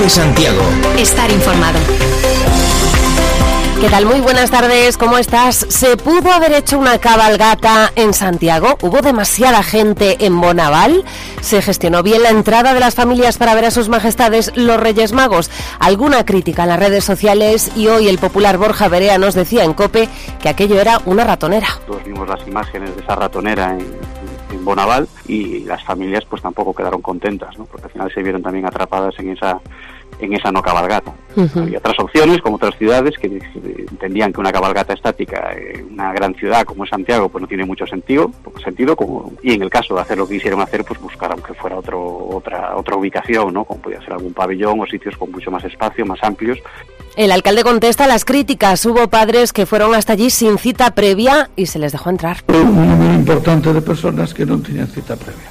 COPE Santiago. Estar informado. ¿Qué tal? Muy buenas tardes, ¿cómo estás? ¿Se pudo haber hecho una cabalgata en Santiago? ¿Hubo demasiada gente en Bonaval? ¿Se gestionó bien la entrada de las familias para ver a sus majestades los Reyes Magos? Alguna crítica en las redes sociales y hoy el popular Borja Berea nos decía en COPE que aquello era una ratonera. Todos vimos las imágenes de esa ratonera en Bonaval y las familias pues tampoco quedaron contentas, ¿no? Porque al final se vieron también atrapadas en esa no cabalgata. Había otras opciones, como otras ciudades, que entendían que una cabalgata estática en una gran ciudad como es Santiago pues no tiene mucho sentido y en el caso de hacer lo que quisieron hacer, pues buscar aunque fuera otra ubicación, ¿no? Como podía ser algún pabellón o sitios con mucho más espacio, más amplios. El alcalde contesta a las críticas. Hubo padres que fueron hasta allí sin cita previa y se les dejó entrar. Un número importante de personas que non tiñan cita previa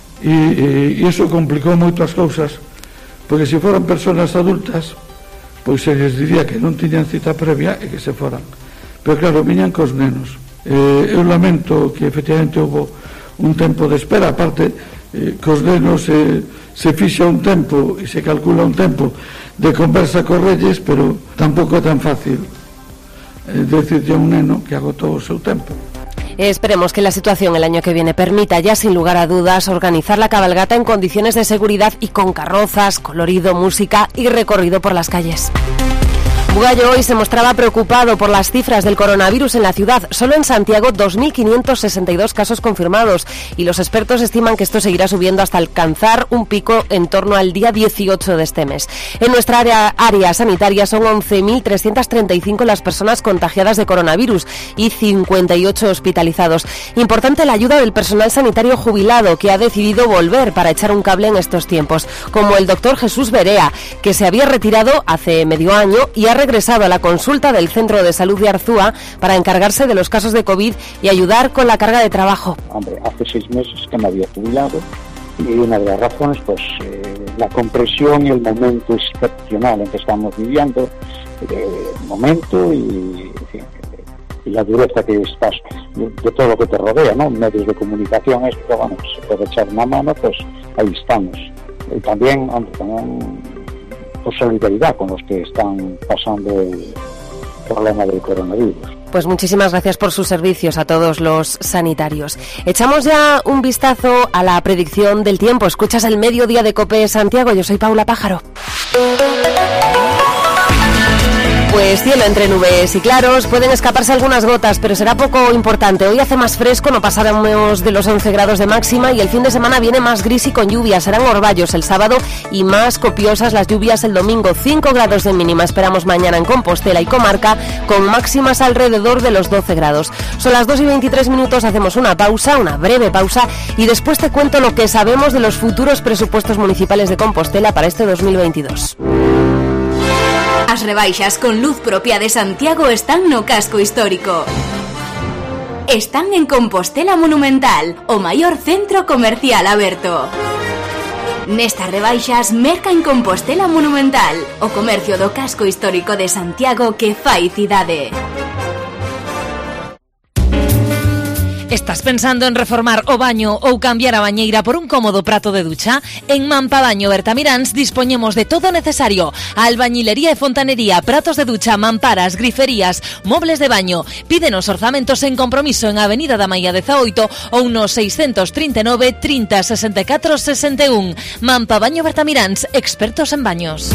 e iso complicou moito as cousas, porque se foran persoas adultas pois se les diría que non tiñan cita previa e que se foran, pero claro, viñan cos nenos. Eu lamento que efectivamente houve un tempo de espera, aparte cos nenos se fixa un tempo e se calcula un tempo de conversa cos Reyes, pero tampouco é tan fácil decirle a un neno que agotou o seu tempo. Esperemos que la situación el año que viene permita ya sin lugar a dudas organizar la cabalgata en condiciones de seguridad y con carrozas, colorido, música y recorrido por las calles. Bugallo hoy se mostraba preocupado por las cifras del coronavirus en la ciudad. Solo en Santiago 2.562 casos confirmados y los expertos estiman que esto seguirá subiendo hasta alcanzar un pico en torno al día 18 de este mes. En nuestra área sanitaria son 11.335 las personas contagiadas de coronavirus y 58 hospitalizados. Importante la ayuda del personal sanitario jubilado que ha decidido volver para echar un cable en estos tiempos, como el doctor Jesús Berea, que se había retirado hace medio año y ha regresado a la consulta del Centro de Salud de Arzúa para encargarse de los casos de COVID y ayudar con la carga de trabajo. Hombre, hace 6 meses que me había jubilado y una de las razones, pues, la compresión y el momento excepcional en que estamos viviendo, el momento y la dureza que estás de todo lo que te rodea, ¿no? Medios de comunicación, esto, bueno, se puede echar una mano, pues ahí estamos. Y también, hombre, por solidaridad con los que están pasando el problema del coronavirus. Pues muchísimas gracias por sus servicios a todos los sanitarios. Echamos ya un vistazo a la predicción del tiempo. Escuchas el Mediodía de COPE Santiago. Yo soy Paula Pájaro. Pues cielo entre nubes y claros, pueden escaparse algunas gotas, pero será poco importante. Hoy hace más fresco, no pasaremos de los 11 grados de máxima y el fin de semana viene más gris y con lluvias. Serán orvallos el sábado y más copiosas las lluvias el domingo. 5 grados de mínima esperamos mañana en Compostela y comarca, con máximas alrededor de los 12 grados. Son las 2:23, hacemos una breve pausa, y después te cuento lo que sabemos de los futuros presupuestos municipales de Compostela para este 2022. As rebaixas con luz propia de Santiago están no casco histórico. Están en Compostela Monumental, o maior centro comercial aberto. Nestas rebaixas, merca en Compostela Monumental, o comercio do casco histórico de Santiago que fai cidade. Estás pensando en reformar o baño ou cambiar a bañeira por un cómodo prato de ducha? En Mampabaño Bertamiráns dispoñemos de todo o necesario: albañilería e fontanería, pratos de ducha, mamparas, griferías, mobles de baño. Pídenos orzamentos en compromiso en Avenida da Maia 18 ou no 639 30 64 61. Mampabaño Bertamiráns, expertos en baños.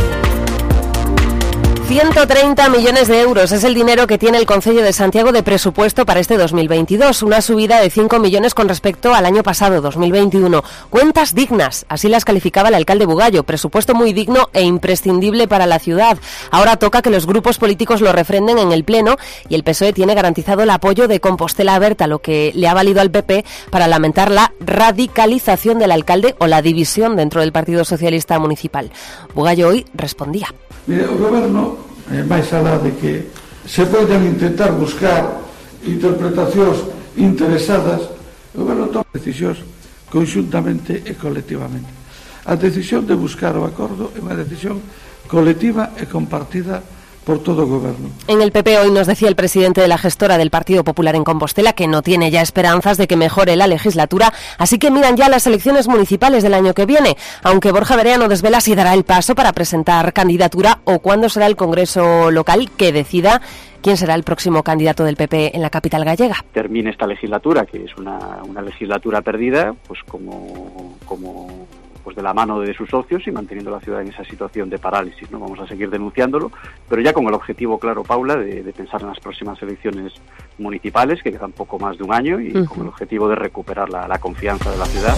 130 millones de euros es el dinero que tiene el Concello de Santiago de presupuesto para este 2022, una subida de 5 millones con respecto al año pasado, 2021. Cuentas dignas, así las calificaba el alcalde Bugallo, presupuesto muy digno e imprescindible para la ciudad. Ahora toca que los grupos políticos lo refrenden en el Pleno y el PSOE tiene garantizado el apoyo de Compostela Aberta, lo que le ha valido al PP para lamentar la radicalización del alcalde o la división dentro del Partido Socialista Municipal. Bugallo hoy respondía. Mire, o goberno, máis alá de que se poden intentar buscar interpretacións interesadas, o goberno toma decisións conxuntamente e colectivamente. A decisión de buscar o acordo é unha decisión colectiva e compartida por todo o Goberno. En el PP hoy nos decía el presidente de la gestora del Partido Popular en Compostela que no tiene ya esperanzas de que mejore la legislatura, así que miran ya las elecciones municipales del año que viene, aunque Borja Verea no desvela si dará el paso para presentar candidatura o cuándo será el Congreso local que decida quién será el próximo candidato del PP en la capital gallega. Termine esta legislatura, que es una legislatura perdida, pues como pues de la mano de sus socios y manteniendo la ciudad en esa situación de parálisis, ¿no? Vamos a seguir denunciándolo, pero ya con el objetivo claro, Paula, de pensar en las próximas elecciones municipales, que quedan poco más de un año, y con el objetivo de recuperar la confianza de la ciudad.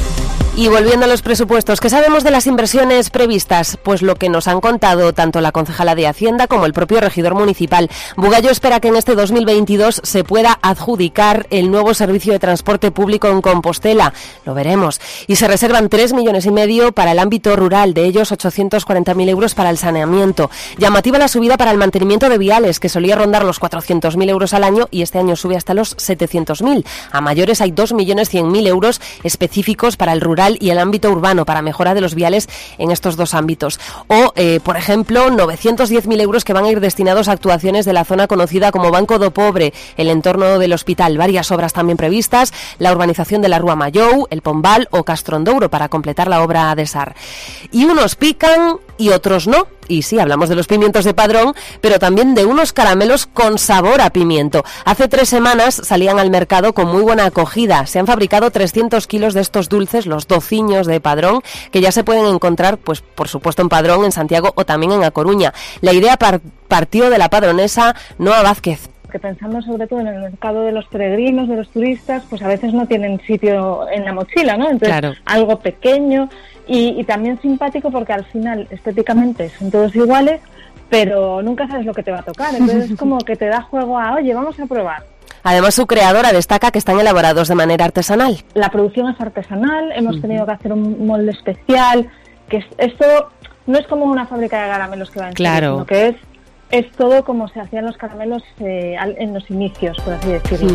Y volviendo a los presupuestos, ¿qué sabemos de las inversiones previstas? Pues lo que nos han contado tanto la concejala de Hacienda como el propio regidor municipal. Bugallo espera que en este 2022 se pueda adjudicar el nuevo servicio de transporte público en Compostela. Lo veremos. Y se reservan 3,5 millones para el ámbito rural, de ellos 840.000 euros para el saneamiento. Llamativa la subida para el mantenimiento de viales, que solía rondar los 400.000 euros al año y este año sube hasta los 700.000. A mayores hay 2.100.000 euros específicos para el rural y el ámbito urbano para mejora de los viales en estos dos ámbitos. O, por ejemplo, 910.000 euros que van a ir destinados a actuaciones de la zona conocida como Banco do Pobre, el entorno del hospital. Varias obras también previstas, la urbanización de la Rúa Mayou, el Pombal o Castrondouro para completar la obra de SAR. Y unos pican y otros no. Y sí, hablamos de los pimientos de Padrón, pero también de unos caramelos con sabor a pimiento. Hace 3 semanas salían al mercado con muy buena acogida. Se han fabricado 300 kilos de estos dulces, los dociños de Padrón, que ya se pueden encontrar, pues por supuesto, en Padrón, en Santiago o también en A Coruña. La idea partió de la padronesa Noa Vázquez. Que pensamos sobre todo en el mercado de los peregrinos, de los turistas, pues a veces no tienen sitio en la mochila, ¿no? Entonces, claro, algo pequeño y también simpático porque al final estéticamente son todos iguales, pero nunca sabes lo que te va a tocar. Entonces es como que te da juego a, oye, vamos a probar. Además, su creadora destaca que están elaborados de manera artesanal. La producción es artesanal, hemos tenido que hacer un molde especial, que esto no es como una fábrica de caramelos que va en serio, sino que es todo como se hacían los caramelos en los inicios, por así decirlo.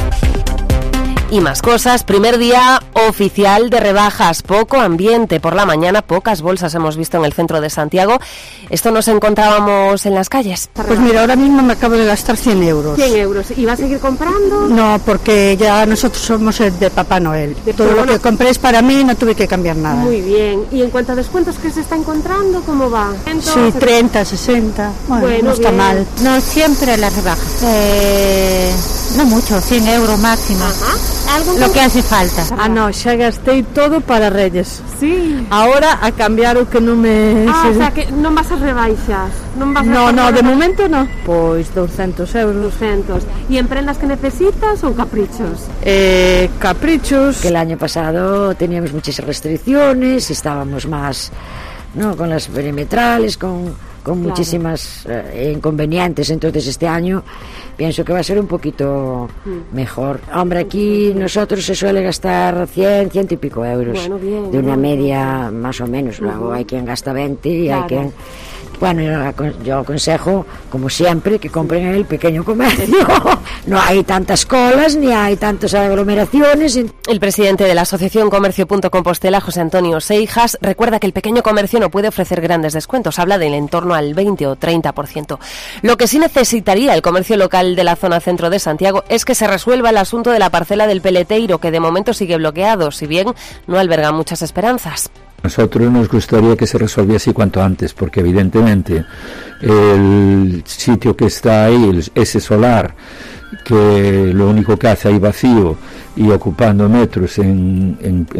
Y más cosas, primer día oficial de rebajas, poco ambiente por la mañana, pocas bolsas hemos visto en el centro de Santiago. Esto nos encontrábamos en las calles. Pues mira, ahora mismo me acabo de gastar 100 euros. 100 euros. ¿Y va a seguir comprando? No, porque ya nosotros somos el de Papá Noel. Todo lo que compré es para mí, no tuve que cambiar nada. Muy bien. ¿Y en cuanto a descuentos que se está encontrando, cómo va? Sí, 30, 60. Bueno, no está mal. No, siempre las rebajas. No mucho, 100 euros máximo. Ajá. Lo que hace falta. No, xa gastei todo para Reyes. Sí. Ahora a cambiar o que non me... o sea que non vas a rebaixas. No, de momento no. Pois 200 euros. 200. E en prendas que necesitas ou caprichos? Caprichos. Que el año pasado teníamos muchas restricciones, estábamos más, ¿no?, con las perimetrales, con muchísimas inconvenientes. Entonces este año pienso que va a ser un poquito mejor. Hombre, aquí nosotros se suele gastar 100 y pico euros, bueno, bien, de una media más o menos. Luego hay quien gasta 20 y hay quien... Bueno, yo aconsejo, como siempre, que compren en el pequeño comercio. No hay tantas colas ni hay tantas aglomeraciones. El presidente de la Asociación Comercio.Compostela, José Antonio Seijas, recuerda que el pequeño comercio no puede ofrecer grandes descuentos. Habla del en torno al 20 o 30%. Lo que sí necesitaría el comercio local de la zona centro de Santiago es que se resuelva el asunto de la parcela del Peleteiro, que de momento sigue bloqueado, si bien no alberga muchas esperanzas. Nosotros nos gustaría que se resolviese cuanto antes, porque evidentemente el sitio que está ahí, ese solar, que lo único que hace ahí vacío y ocupando metros en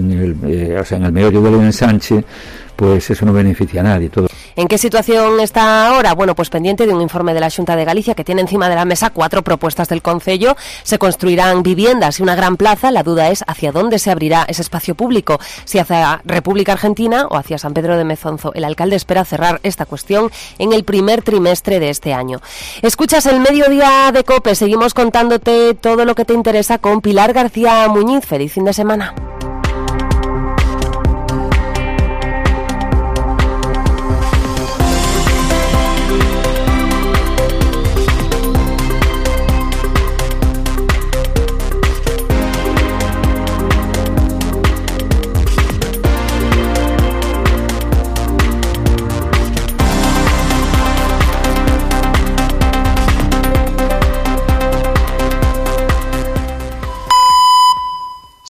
el meollo del ensanche, pues eso no beneficia a nadie. ¿En qué situación está ahora? Bueno, pues pendiente de un informe de la Xunta de Galicia que tiene encima de la mesa 4 propuestas del Concello. Se construirán viviendas y una gran plaza. La duda es hacia dónde se abrirá ese espacio público, si hacia República Argentina o hacia San Pedro de Mezonzo. El alcalde espera cerrar esta cuestión en el primer trimestre de este año. Escuchas el Mediodía de COPE. Seguimos contándote todo lo que te interesa con Pilar García Muñiz. Feliz fin de semana.